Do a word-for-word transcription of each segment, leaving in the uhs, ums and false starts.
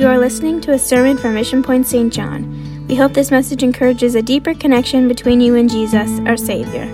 You are listening to a sermon from Mission Point Saint John. We hope this message encourages a deeper connection between you and Jesus, our Savior.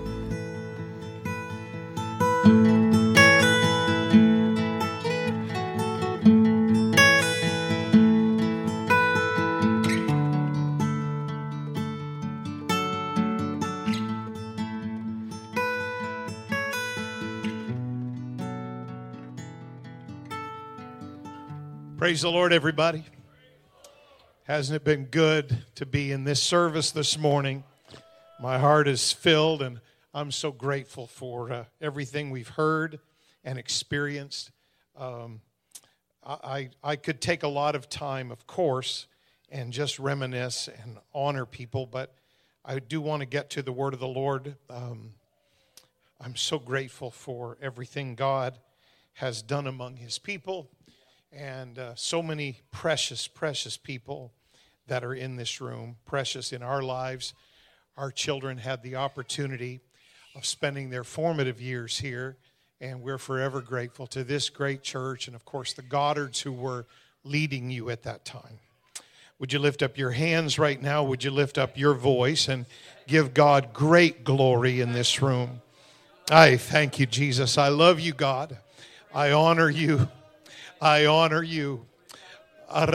Praise the Lord, everybody. Hasn't it been good to be in this service this morning? My heart is filled, and I'm so grateful for uh, everything we've heard and experienced. Um, I, I could take a lot of time, of course, and just reminisce and honor people, but I do want to get to the word of the Lord. Um, I'm so grateful for everything God has done among His people. And uh, so many precious, precious people that are in this room, precious in our lives. Our children had the opportunity of spending their formative years here, and we're forever grateful to this great church and, of course, the Goddards who were leading you at that time. Would you lift up your hands right now? Would you lift up your voice and give God great glory in this room? I thank you, Jesus. I love you, God. I honor you. I honor you. I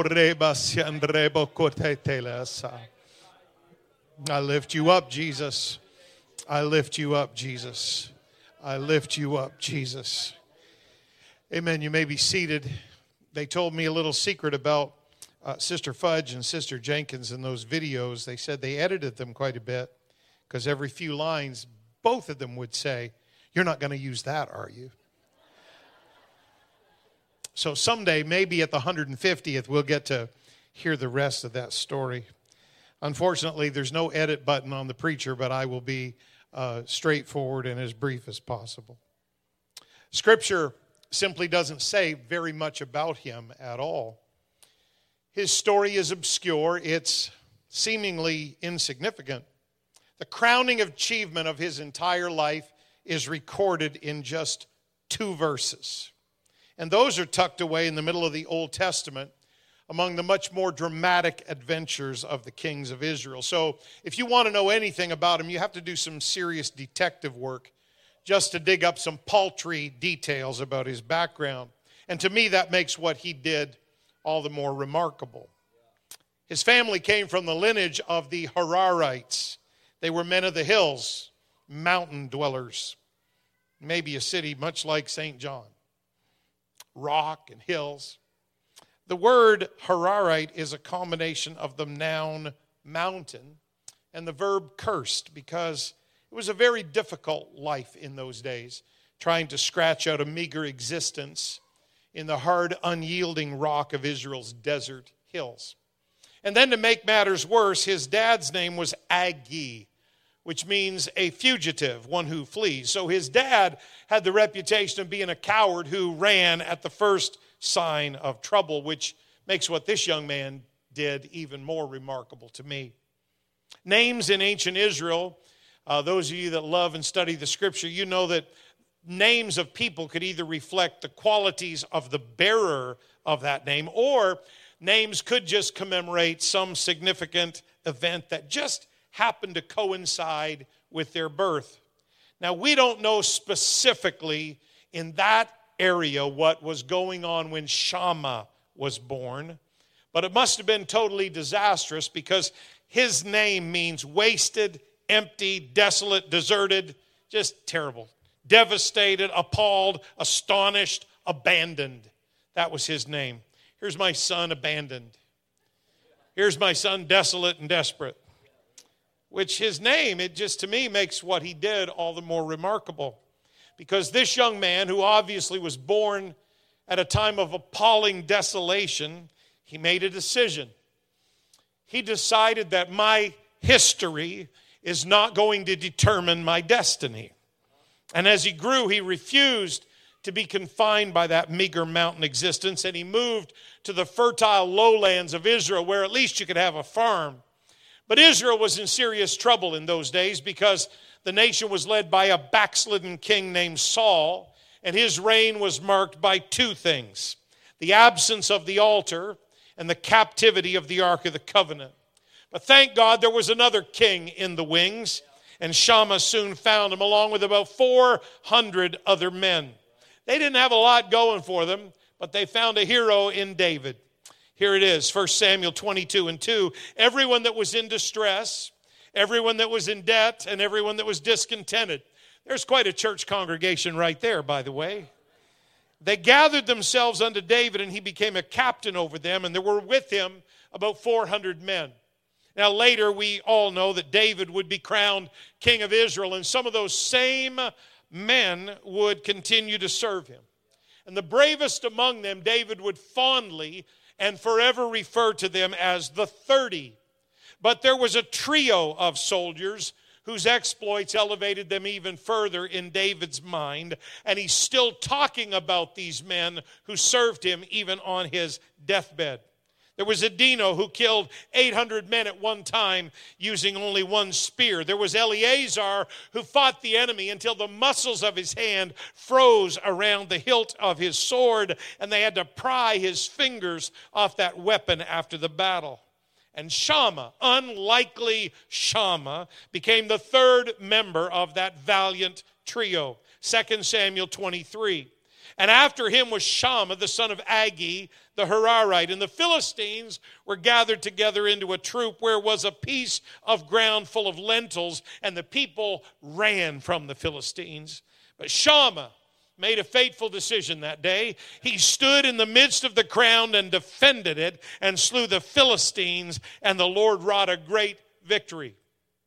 lift you up, Jesus. I lift you up, Jesus. I lift you up, Jesus. Amen. You may be seated. They told me a little secret about uh, Sister Fudge and Sister Jenkins in those videos. They said they edited them quite a bit because every few lines, both of them would say, "You're not going to use that, are you?" So someday, maybe at the one hundred fiftieth, we'll get to hear the rest of that story. Unfortunately, there's no edit button on the preacher, but I will be uh, straightforward and as brief as possible. Scripture simply doesn't say very much about him at all. His story is obscure. It's seemingly insignificant. The crowning achievement of his entire life is recorded in just two verses. And those are tucked away in the middle of the Old Testament among the much more dramatic adventures of the kings of Israel. So if you want to know anything about him, you have to do some serious detective work just to dig up some paltry details about his background. And to me, that makes what he did all the more remarkable. His family came from the lineage of the Hararites. They were men of the hills, mountain dwellers, maybe a city much like Saint John. Rock and hills. The word Hararite is a combination of the noun mountain and the verb cursed, because it was a very difficult life in those days, trying to scratch out a meager existence in the hard, unyielding rock of Israel's desert hills. And then to make matters worse, his dad's name was Agi, which means a fugitive, one who flees. So his dad had the reputation of being a coward who ran at the first sign of trouble, which makes what this young man did even more remarkable to me. Names in ancient Israel, uh, those of you that love and study the scripture, you know that names of people could either reflect the qualities of the bearer of that name, or names could just commemorate some significant event that just happened to coincide with their birth. Now, we don't know specifically in that area what was going on when Shammah was born, but it must have been totally disastrous, because his name means wasted, empty, desolate, deserted, just terrible, devastated, appalled, astonished, abandoned. That was his name. Here's my son abandoned. Here's my son desolate and desperate. Which his name, it just to me makes what he did all the more remarkable. Because this young man, who obviously was born at a time of appalling desolation, he made a decision. He decided that my history is not going to determine my destiny. And as he grew, he refused to be confined by that meager mountain existence, and he moved to the fertile lowlands of Israel, where at least you could have a farm. But Israel was in serious trouble in those days, because the nation was led by a backslidden king named Saul, and his reign was marked by two things: the absence of the altar, and the captivity of the Ark of the Covenant. But thank God there was another king in the wings, and Shammah soon found him along with about four hundred other men. They didn't have a lot going for them, but they found a hero in David. Here it is, First Samuel twenty-two and two. Everyone that was in distress, everyone that was in debt, and everyone that was discontented. There's quite a church congregation right there, by the way. They gathered themselves unto David, and he became a captain over them, and there were with him about four hundred men. Now later we all know that David would be crowned king of Israel, and some of those same men would continue to serve him. And the bravest among them, David would fondly and forever refer to them as the thirty. But there was a trio of soldiers whose exploits elevated them even further in David's mind. And he's still talking about these men who served him even on his deathbed. There was Adino who killed eight hundred men at one time using only one spear. There was Eleazar who fought the enemy until the muscles of his hand froze around the hilt of his sword, and they had to pry his fingers off that weapon after the battle. And Shammah, unlikely Shammah, became the third member of that valiant trio. Second Samuel twenty-three. And after him was Shammah, the son of Agee, the Hararite. And the Philistines were gathered together into a troop where was a piece of ground full of lentils, and the people ran from the Philistines. But Shammah made a fateful decision that day. He stood in the midst of the ground and defended it and slew the Philistines, and the Lord wrought a great victory.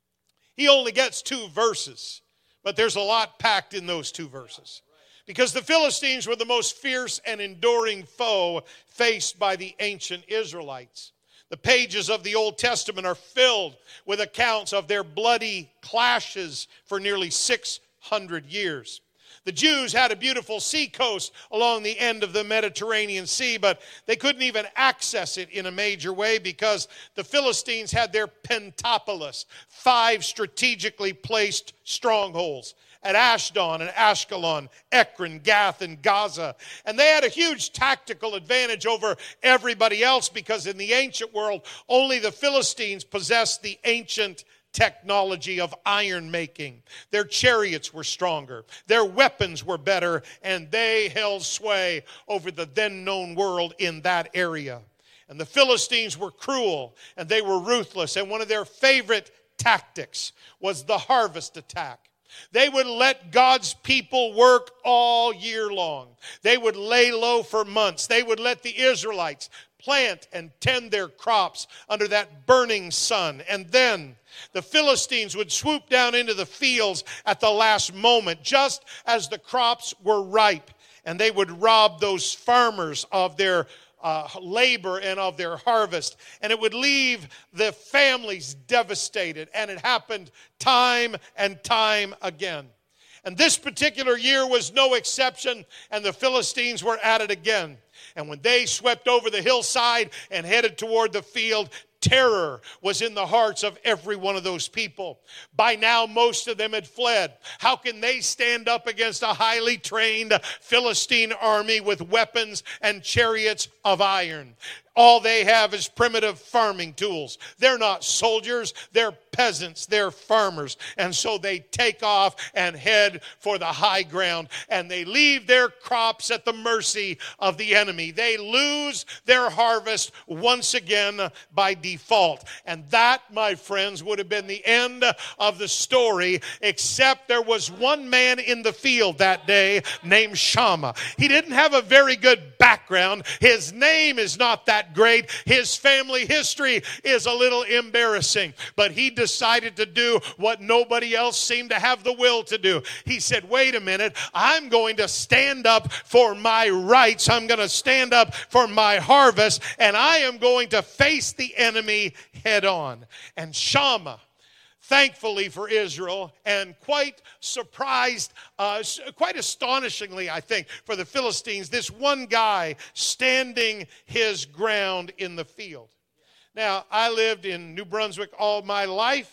He only gets two verses, but there's a lot packed in those two verses. Because the Philistines were the most fierce and enduring foe faced by the ancient Israelites. The pages of the Old Testament are filled with accounts of their bloody clashes for nearly six hundred years. The Jews had a beautiful sea coast along the end of the Mediterranean Sea, but they couldn't even access it in a major way because the Philistines had their Pentapolis, five strategically placed strongholds at Ashdod and Ashkelon, Ekron, Gath, and Gaza. And they had a huge tactical advantage over everybody else because in the ancient world, only the Philistines possessed the ancient technology of iron making. Their chariots were stronger, their weapons were better, and they held sway over the then known world in that area. And the Philistines were cruel and they were ruthless, and one of their favorite tactics was the harvest attack. They would let God's people work all year long. They would lay low for months. They would let the Israelites plant and tend their crops under that burning sun. And then the Philistines would swoop down into the fields at the last moment, just as the crops were ripe. And they would rob those farmers of their Uh, labor and of their harvest, and it would leave the families devastated, and it happened time and time again. And this particular year was no exception, and the Philistines were at it again. And when they swept over the hillside and headed toward the field, terror was in the hearts of every one of those people. By now, most of them had fled. How can they stand up against a highly trained Philistine army with weapons and chariots of iron? All they have is primitive farming tools. They're not soldiers, they're peasants, they're farmers. And so they take off and head for the high ground, and they leave their crops at the mercy of the enemy. They lose their harvest once again by default. And that, my friends, would have been the end of the story, except there was one man in the field that day named Shammah. He didn't have a very good background. His name is not that great. His family history is a little embarrassing. But he decided to do what nobody else seemed to have the will to do. He said, wait a minute, I'm going to stand up for my rights. I'm going to stand up for my harvest, and I am going to face the enemy head on. And Shammah, thankfully for Israel, and quite surprised, uh, quite astonishingly, I think, for the Philistines, this one guy standing his ground in the field. Now, I lived in New Brunswick all my life,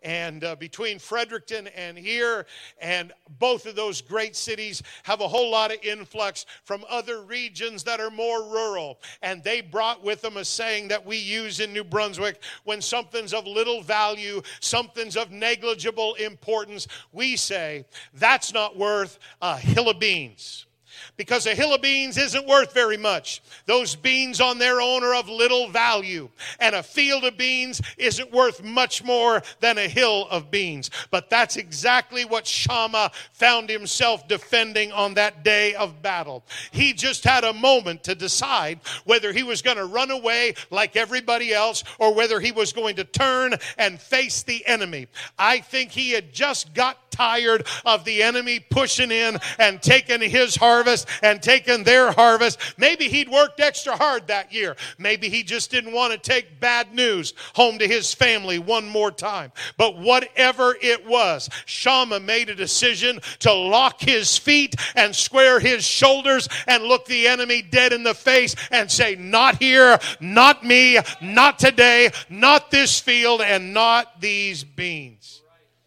and uh, between Fredericton and here, and both of those great cities have a whole lot of influx from other regions that are more rural. And they brought with them a saying that we use in New Brunswick: when something's of little value, something's of negligible importance, we say, that's not worth a hill of beans. Because a hill of beans isn't worth very much. Those beans on their own are of little value. And a field of beans isn't worth much more than a hill of beans. But that's exactly what Shammah found himself defending on that day of battle. He just had a moment to decide whether he was going to run away like everybody else or whether he was going to turn and face the enemy. I think he had just got tired of the enemy pushing in and taking his harvest and taking their harvest. Maybe he'd worked extra hard that year. Maybe he just didn't want to take bad news home to his family one more time. But whatever it was, Shammah made a decision to lock his feet and square his shoulders and look the enemy dead in the face and say, not here, not me, not today, not this field, and not these beans.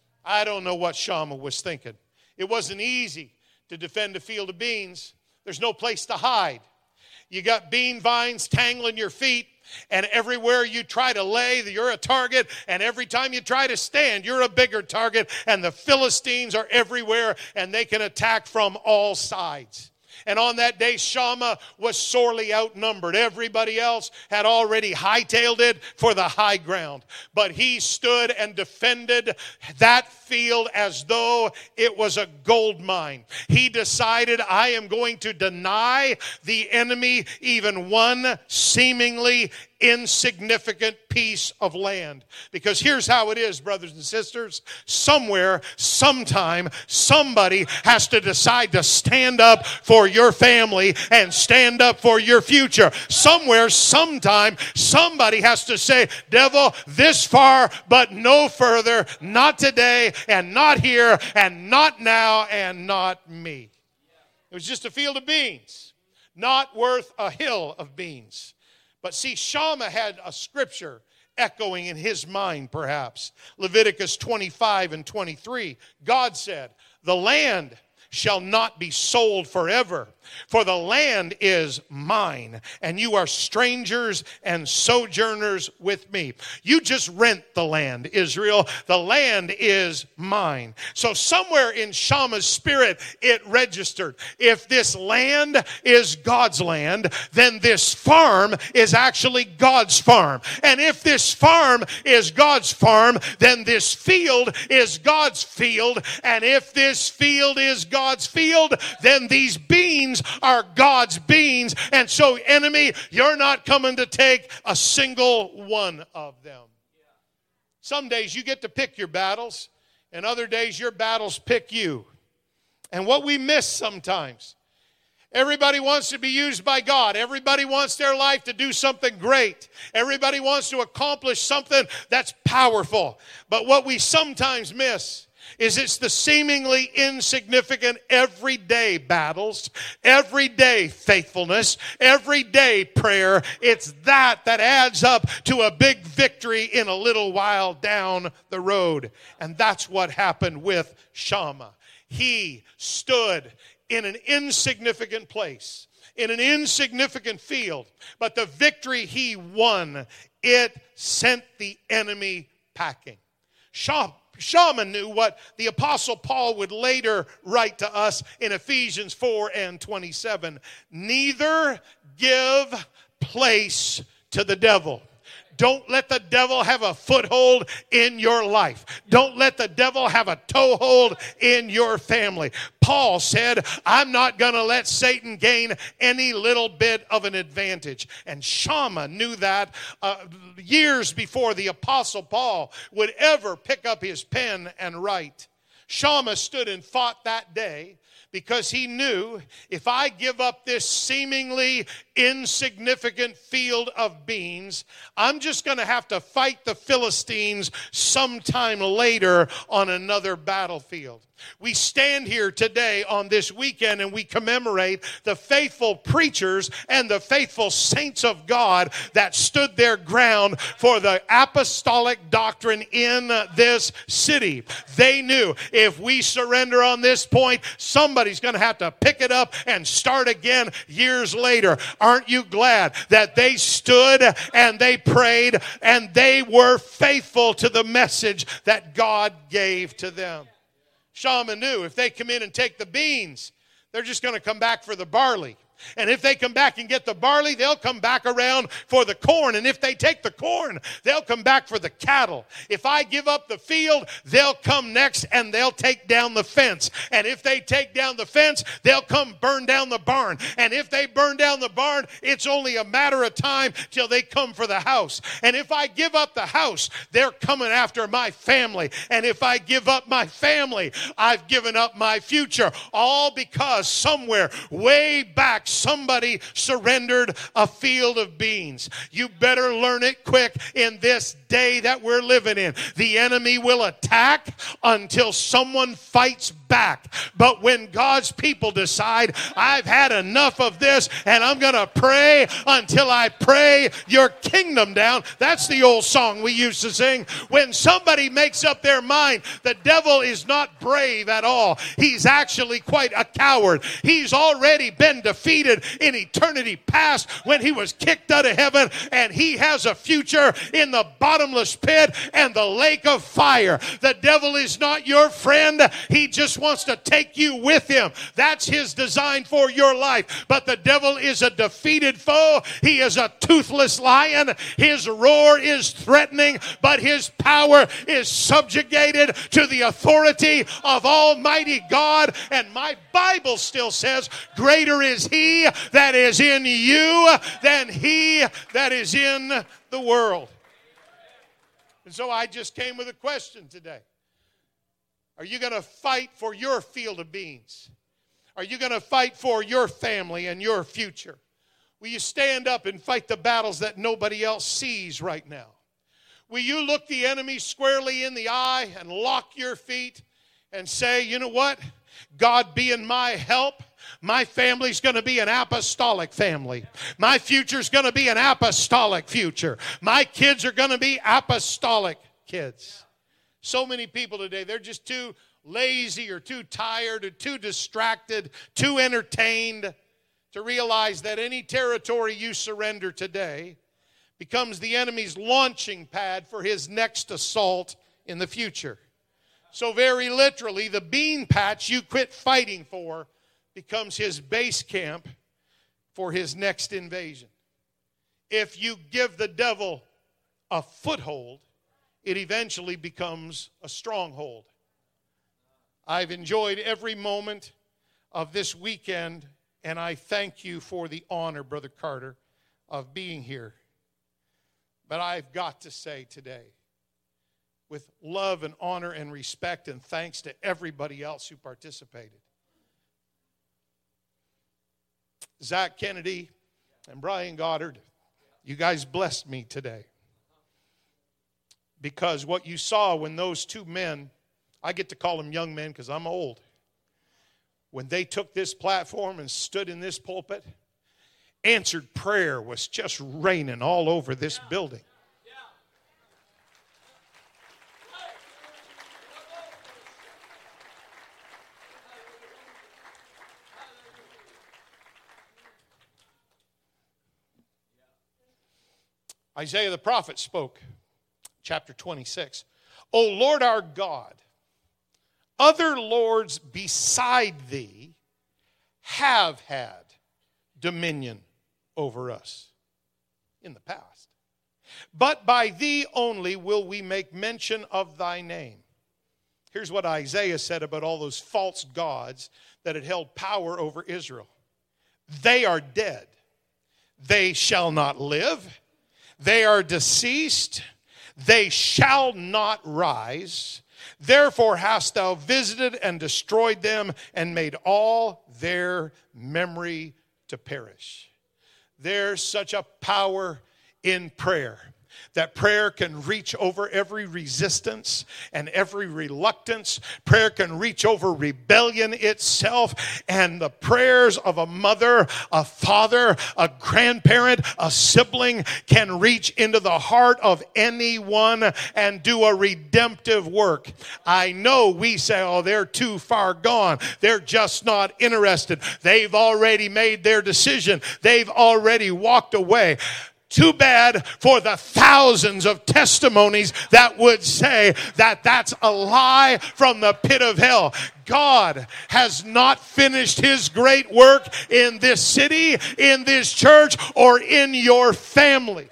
I don't know what Shammah was thinking. It wasn't easy to defend a field of beans. There's no place to hide. You got bean vines tangling your feet, and everywhere you try to lay, you're a target, and every time you try to stand, you're a bigger target, and the Philistines are everywhere, and they can attack from all sides. And on that day, Shammah was sorely outnumbered. Everybody else had already hightailed it for the high ground. But he stood and defended that field as though it was a gold mine. He decided, I am going to deny the enemy even one seemingly insignificant piece of land. Because here's how it is, brothers and sisters. Somewhere, sometime, somebody has to decide to stand up for your family and stand up for your future. Somewhere, sometime, somebody has to say, devil, this far, but no further, not today, and not here, and not now, and not me. It was just a field of beans, not worth a hill of beans. But see, Shammah had a scripture echoing in his mind, perhaps. Leviticus twenty-five and twenty-three. God said, the land shall not be sold forever, for the land is mine, and you are strangers and sojourners with me. You just rent the land, Israel. The land is mine. So somewhere in Shammah's spirit, it registered. If this land is God's land, then this farm is actually God's farm. And if this farm is God's farm, then this field is God's field. And if this field is God's field, then these beans are God's beans. And so, enemy, you're not coming to take a single one of them. Some days you get to pick your battles, and other days your battles pick you. And what we miss sometimes, everybody wants to be used by God. Everybody wants their life to do something great. Everybody wants to accomplish something that's powerful. But what we sometimes miss is it's the seemingly insignificant everyday battles, everyday faithfulness, everyday prayer. It's that that adds up to a big victory in a little while down the road. And that's what happened with Shammah. He stood in an insignificant place, in an insignificant field, but the victory he won, it sent the enemy packing. Shammah Shammah knew what the Apostle Paul would later write to us in Ephesians four and twenty-seven. Neither give place to the devil. Don't let the devil have a foothold in your life. Don't let the devil have a toehold in your family. Paul said, I'm not going to let Satan gain any little bit of an advantage. And Shammah knew that uh, years before the Apostle Paul would ever pick up his pen and write. Shammah stood and fought that day because he knew, if I give up this seemingly insignificant field of beans, I'm just going to have to fight the Philistines sometime later on another battlefield. We stand here today on this weekend and we commemorate the faithful preachers and the faithful saints of God that stood their ground for the apostolic doctrine in this city. They knew if we surrender on this point, somebody's going to have to pick it up and start again years later. Aren't you glad that they stood and they prayed and they were faithful to the message that God gave to them? Shammah knew if they come in and take the beans, they're just going to come back for the barley. And if they come back and get the barley, they'll come back around for the corn. And if they take the corn, they'll come back for the cattle. If I give up the field, they'll come next and they'll take down the fence. And if they take down the fence, they'll come burn down the barn. And if they burn down the barn, it's only a matter of time till they come for the house. And if I give up the house, they're coming after my family. And if I give up my family, I've given up my future. All because somewhere way back, somebody surrendered a field of beans. You better learn it quick in this day that we're living in. The enemy will attack until someone fights back. But when God's people decide, I've had enough of this and I'm going to pray until I pray your kingdom down. That's the old song we used to sing. When somebody makes up their mind, the devil is not brave at all. He's actually quite a coward. He's already been defeated in eternity past when he was kicked out of heaven, and he has a future in the bottomless pit and the lake of fire. The devil is not your friend. He just wants to take you with him. That's his design for your life. But the devil is a defeated foe. He is a toothless lion. His roar is threatening, but his power is subjugated to the authority of Almighty God. And my Bible still says, greater is he that is in you than he that is in the world. And so I just came with a question today. Are you going to fight for your field of beans? Are you going to fight for your family and your future? Will you stand up and fight the battles that nobody else sees right now? Will you look the enemy squarely in the eye and lock your feet and say, you know what? God being my help, my family's going to be an apostolic family. My future's going to be an apostolic future. My kids are going to be apostolic kids. So many people today, they're just too lazy or too tired or too distracted, too entertained to realize that any territory you surrender today becomes the enemy's launching pad for his next assault in the future. So very literally, the bean patch you quit fighting for becomes his base camp for his next invasion. If you give the devil a foothold, it eventually becomes a stronghold. I've enjoyed every moment of this weekend, and I thank you for the honor, Brother Carter, of being here. But I've got to say today, with love and honor and respect and thanks to everybody else who participated, Zach Kennedy and Brian Goddard, you guys blessed me today. Because what you saw when those two men, I get to call them young men because I'm old, when they took this platform and stood in this pulpit, answered prayer was just raining all over this building. Isaiah the prophet spoke, chapter twenty-six. O Lord our God, other lords beside thee have had dominion over us in the past. But by thee only will we make mention of thy name. Here's what Isaiah said about all those false gods that had held power over Israel. They are dead. They shall not live. They are deceased. They shall not rise. Therefore hast thou visited and destroyed them and made all their memory to perish. There's such a power in prayer. That prayer can reach over every resistance and every reluctance. Prayer can reach over rebellion itself. And the prayers of a mother, a father, a grandparent, a sibling can reach into the heart of anyone and do a redemptive work. I know we say, oh, they're too far gone. They're just not interested. They've already made their decision. They've already walked away. Too bad for the thousands of testimonies that would say that that's a lie from the pit of hell. God has not finished his great work in this city, in this church, or in your family.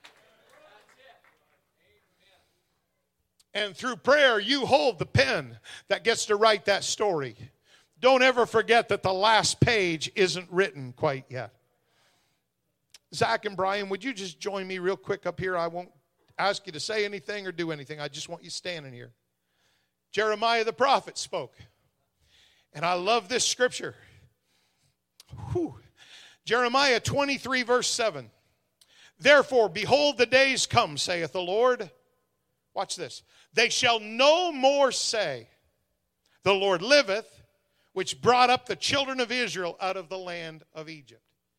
And through prayer, you hold the pen that gets to write that story. Don't ever forget that the last page isn't written quite yet. Zach and Brian, would you just join me real quick up here? I won't ask you to say anything or do anything. I just want you standing here. Jeremiah the prophet spoke. And I love this scripture. Whew. Jeremiah twenty-three, verse seven. Therefore, behold, the days come, saith the Lord. Watch this. They shall no more say, the Lord liveth, which brought up the children of Israel out of the land of Egypt.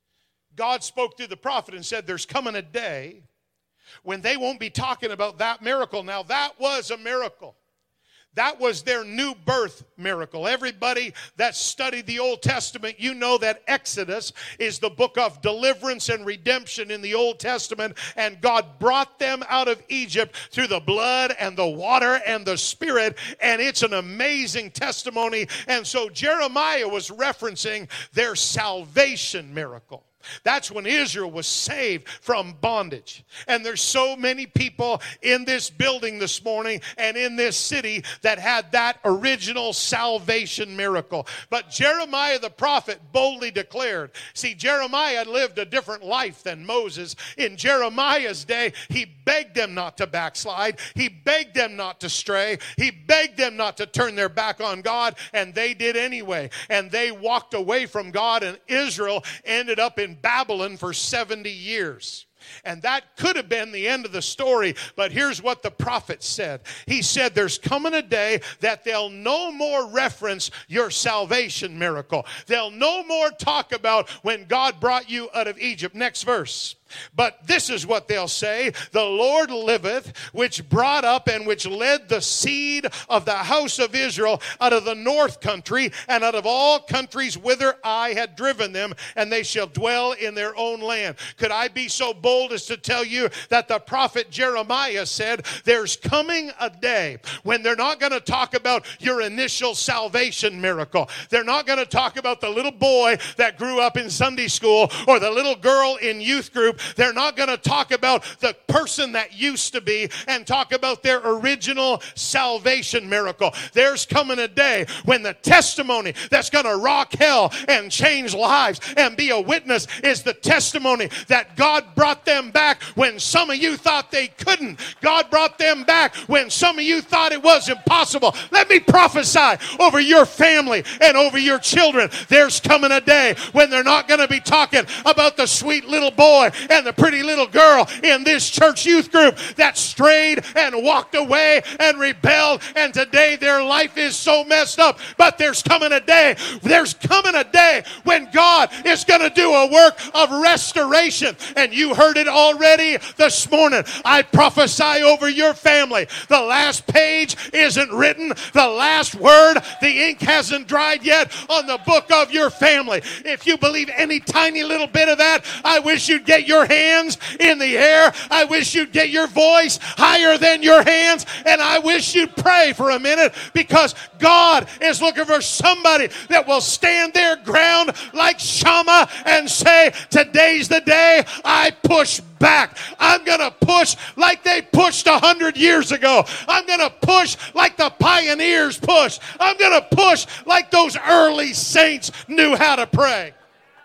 God spoke through the prophet and said there's coming a day when they won't be talking about that miracle. Now, that was a miracle. That was their new birth miracle. Everybody that studied the Old Testament, you know that Exodus is the book of deliverance and redemption in the Old Testament. And God brought them out of Egypt through the blood and the water and the Spirit. And it's an amazing testimony. And so Jeremiah was referencing their salvation miracle. That's when Israel was saved from bondage. And there's so many people in this building this morning and in this city that had that original salvation miracle. But Jeremiah the prophet boldly declared, see, Jeremiah lived a different life than Moses. In Jeremiah's day, he begged them not to backslide. He begged them not to stray. He begged them not to turn their back on God, and they did anyway. And they walked away from God, and Israel ended up in Babylon for seventy years. And that could have been the end of the story, but here's what the prophet said. He said there's coming a day that they'll no more reference your salvation miracle. They'll no more talk about when God brought you out of Egypt. Next verse. But this is what they'll say, the Lord liveth, which brought up and which led the seed of the house of Israel out of the north country and out of all countries whither I had driven them, and they shall dwell in their own land. Could I be so bold as to tell you that the prophet Jeremiah said there's coming a day when they're not going to talk about your initial salvation miracle. They're not going to talk about the little boy that grew up in Sunday school or the little girl in youth group. They're not going to talk about the person that used to be and talk about their original salvation miracle. There's coming a day when the testimony that's going to rock hell and change lives and be a witness is the testimony that God brought them back when some of you thought they couldn't. God brought them back when some of you thought it was impossible. Let me prophesy over your family and over your children. There's coming a day when they're not going to be talking about the sweet little boy and the pretty little girl in this church youth group that strayed and walked away and rebelled, and today their life is so messed up. But there's coming a day, there's coming a day when God is going to do a work of restoration, and you heard it already this morning. I prophesy over your family. The last page isn't written. The last word, the ink hasn't dried yet on the book of your family. If you believe any tiny little bit of that, I wish you'd get your hands in the air. I wish you'd get your voice higher than your hands, and I wish you'd pray for a minute, because God is looking for somebody that will stand their ground like Shammah and say, today's the day I push back. I'm going to push like they pushed a hundred years ago. I'm going to push like the pioneers pushed. I'm going to push like those early saints knew how to pray.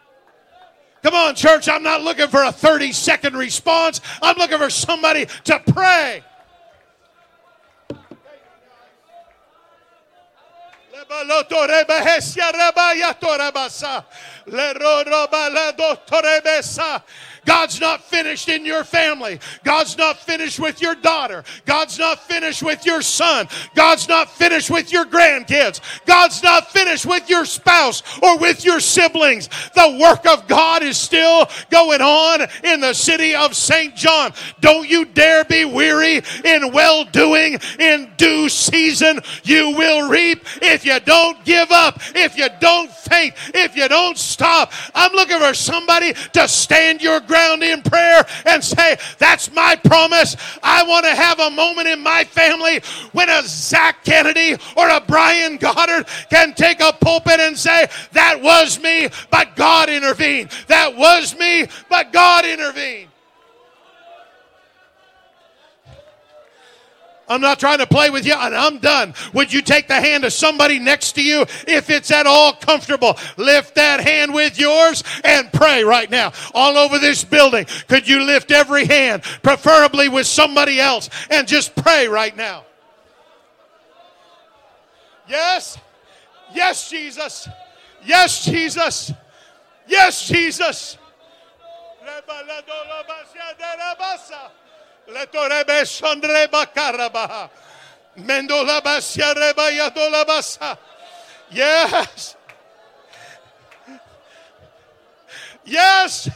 Come on, church, I'm not looking for a thirty second response. I'm looking for somebody to pray. God's not finished in your family. God's not finished with your daughter. God's not finished with your son. God's not finished with your grandkids. God's not finished with your spouse or with your siblings. The work of God is still going on in the city of Saint John. Don't you dare be weary in well-doing. In due season you will reap. If you don't give up, if you don't faint, if you don't stop. I'm looking for somebody to stand your ground in prayer and say, that's my promise. I want to have a moment in my family when a Zach Kennedy or a Brian Goddard can take a pulpit and say, that was me, but God intervened. That was me, but God intervened. I'm not trying to play with you, and I'm done. Would you take the hand of somebody next to you if it's at all comfortable? Lift that hand with yours and pray right now. All over this building, could you lift every hand, preferably with somebody else, and just pray right now? Yes. Yes, Jesus. Yes, Jesus. Yes, Jesus. Yes. Yes.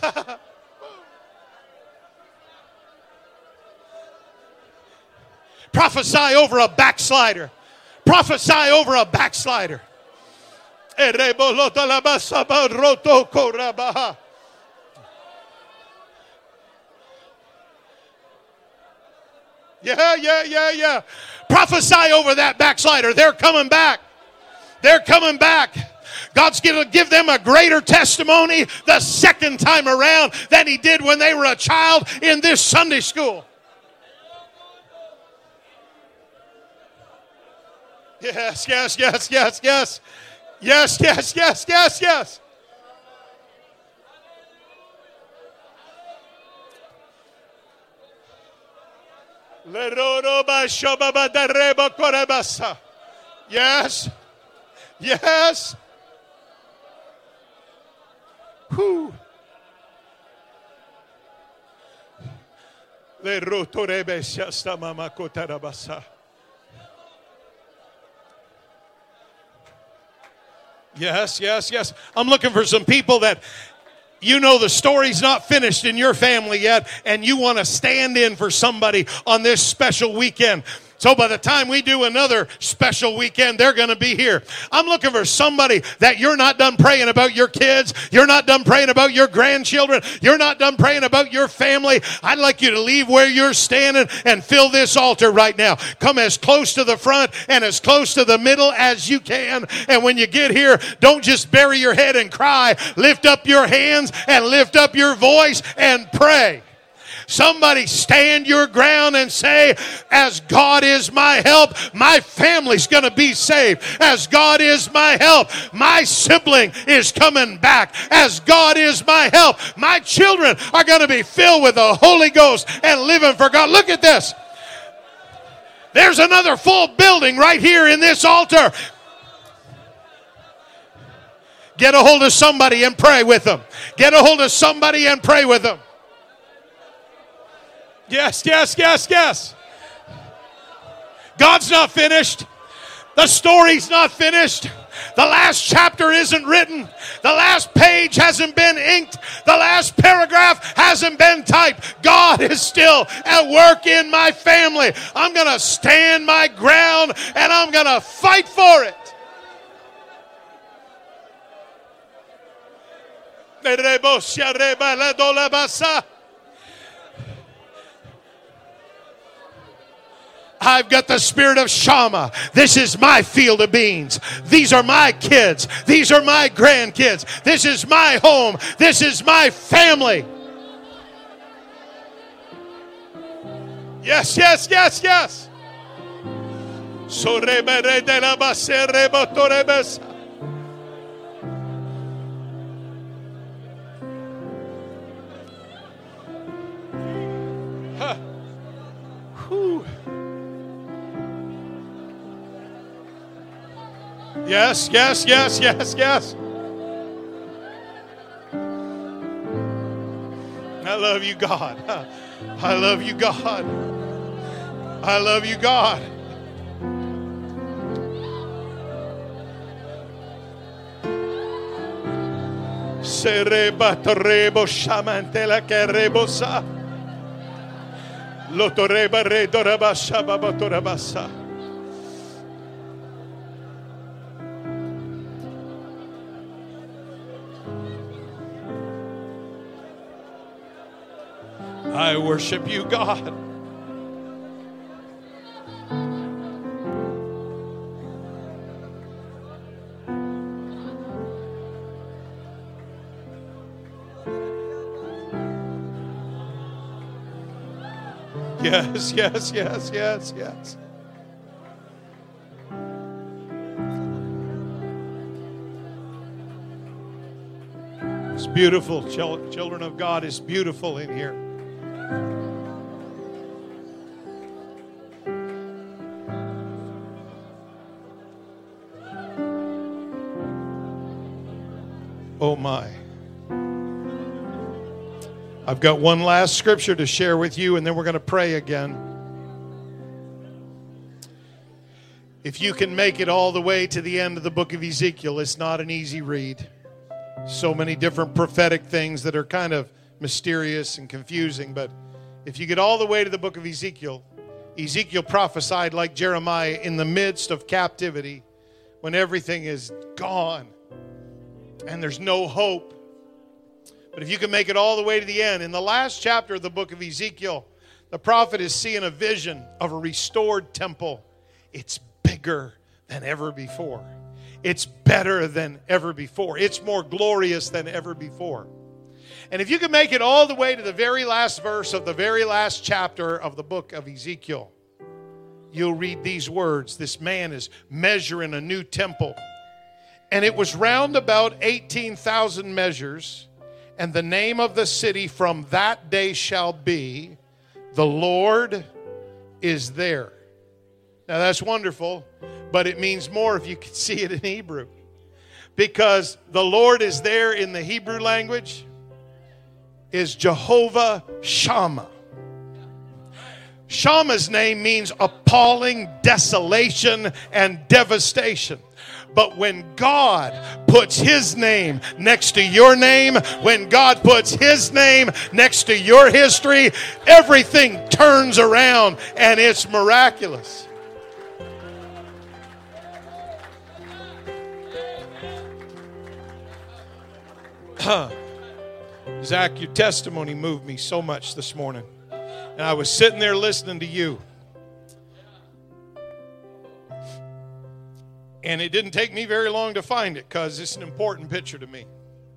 Prophesy over a backslider. Prophesy over a backslider. Yeah, yeah, yeah, yeah. Prophesy over that backslider. They're coming back. They're coming back. God's going to give them a greater testimony the second time around than he did when they were a child in this Sunday school. Yes, yes, yes, yes, yes. Yes, yes, yes, yes, yes. Yes. Yes. Whew. Yes, yes, yes. I'm looking for some people that, you know, the story's not finished in your family yet, and you want to stand in for somebody on this special weekend. So by the time we do another special weekend, they're going to be here. I'm looking for somebody that you're not done praying about your kids. You're not done praying about your grandchildren. You're not done praying about your family. I'd like you to leave where you're standing and fill this altar right now. Come as close to the front and as close to the middle as you can. And when you get here, don't just bury your head and cry. Lift up your hands and lift up your voice and pray. Somebody stand your ground and say, as God is my help, my family's going to be saved. As God is my help, my sibling is coming back. As God is my help, my children are going to be filled with the Holy Ghost and living for God. Look at this. There's another full building right here in this altar. Get a hold of somebody and pray with them. Get a hold of somebody and pray with them. Yes, yes, yes, yes. God's not finished. The story's not finished. The last chapter isn't written. The last page hasn't been inked. The last paragraph hasn't been typed. God is still at work in my family. I'm going to stand my ground and I'm going to fight for it. I've got the spirit of Shammah. This is my field of beans. These are my kids. These are my grandkids. This is my home. This is my family. Yes, yes, yes, yes. Huh. Whew. Yes, yes, yes, yes, yes. I love you, God. I love you, God. I love you, God. Sereba torrebo shamantela kerebosa. Lotoreba redorabasha babatorabasa. I worship you, God. Yes, yes, yes, yes, yes. It's beautiful. Children of God, it's beautiful in here. Oh my. I've got one last scripture to share with you, and then we're going to pray again. If you can make it all the way to the end of the book of Ezekiel, it's not an easy read. So many different prophetic things that are kind of mysterious and confusing. But if you get all the way to the book of Ezekiel, Ezekiel prophesied like Jeremiah in the midst of captivity, when everything is gone and there's no hope. But if you can make it all the way to the end, in the last chapter of the book of Ezekiel, the prophet is seeing a vision of a restored temple. It's bigger than ever before. It's better than ever before. It's more glorious than ever before. And if you can make it all the way to the very last verse of the very last chapter of the book of Ezekiel, you'll read these words. This man is measuring a new temple. And it was round about eighteen thousand measures. And the name of the city from that day shall be, the Lord is there. Now that's wonderful, but it means more if you can see it in Hebrew. Because the Lord is there in the Hebrew language is Jehovah Shammah. Shammah's name means appalling desolation and devastation. But when God puts His name next to your name, when God puts His name next to your history, everything turns around and it's miraculous. Zach, your testimony moved me so much this morning. And I was sitting there listening to you. And it didn't take me very long to find it because it's an important picture to me.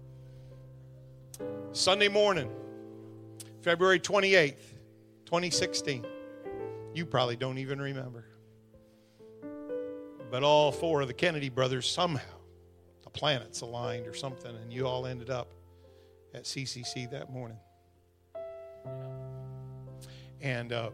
Sunday morning, February twenty-eighth, twenty sixteen. You probably don't even remember. But all four of the Kennedy brothers, somehow, the planets aligned or something, and you all ended up at C C C that morning. And uh,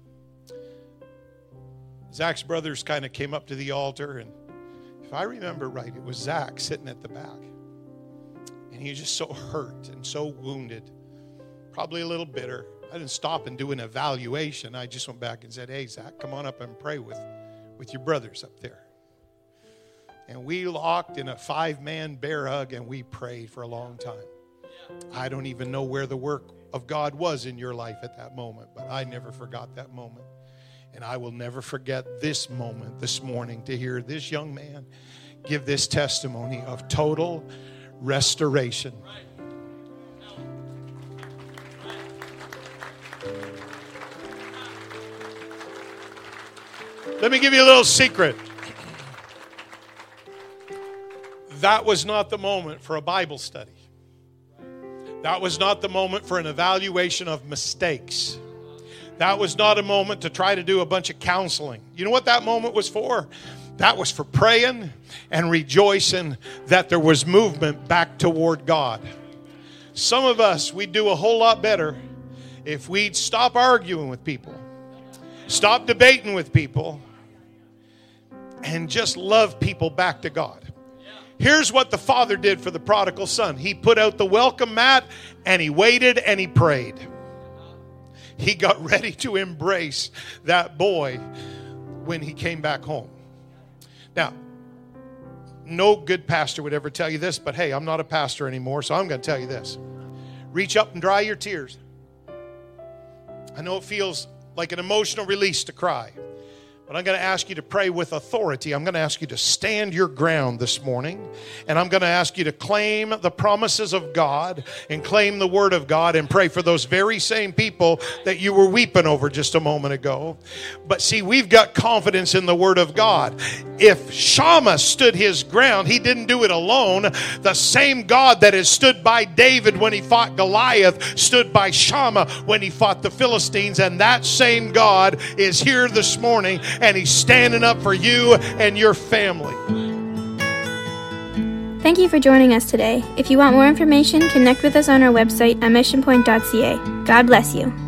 Zach's brothers kind of came up to the altar, and if I remember right, it was Zach sitting at the back. And he was just so hurt and so wounded, probably a little bitter. I didn't stop and do an evaluation. I just went back and said, hey, Zach, come on up and pray with, with your brothers up there. And we locked in a five-man bear hug, and we prayed for a long time. I don't even know where the work of God was in your life at that moment, but I never forgot that moment. And I will never forget this moment this morning to hear this young man give this testimony of total restoration. Let me give you a little secret. That was not the moment for a Bible study. That was not the moment for an evaluation of mistakes. That was not a moment to try to do a bunch of counseling. You know what that moment was for? That was for praying and rejoicing that there was movement back toward God. Some of us, we'd do a whole lot better if we'd stop arguing with people, stop debating with people, and just love people back to God. Here's what the father did for the prodigal son. He put out the welcome mat and he waited and he prayed. He got ready to embrace that boy when he came back home. Now, no good pastor would ever tell you this, but hey, I'm not a pastor anymore, so I'm going to tell you this. Reach up and dry your tears. I know it feels like an emotional release to cry. But I'm going to ask you to pray with authority. I'm going to ask you to stand your ground this morning. And I'm going to ask you to claim the promises of God and claim the word of God and pray for those very same people that you were weeping over just a moment ago. But see, we've got confidence in the word of God. If Shammah stood his ground, he didn't do it alone. The same God that has stood by David when he fought Goliath stood by Shammah when he fought the Philistines. And that same God is here this morning. And he's standing up for you and your family. Thank you for joining us today. If you want more information, connect with us on our website at mission point dot c a. God bless you.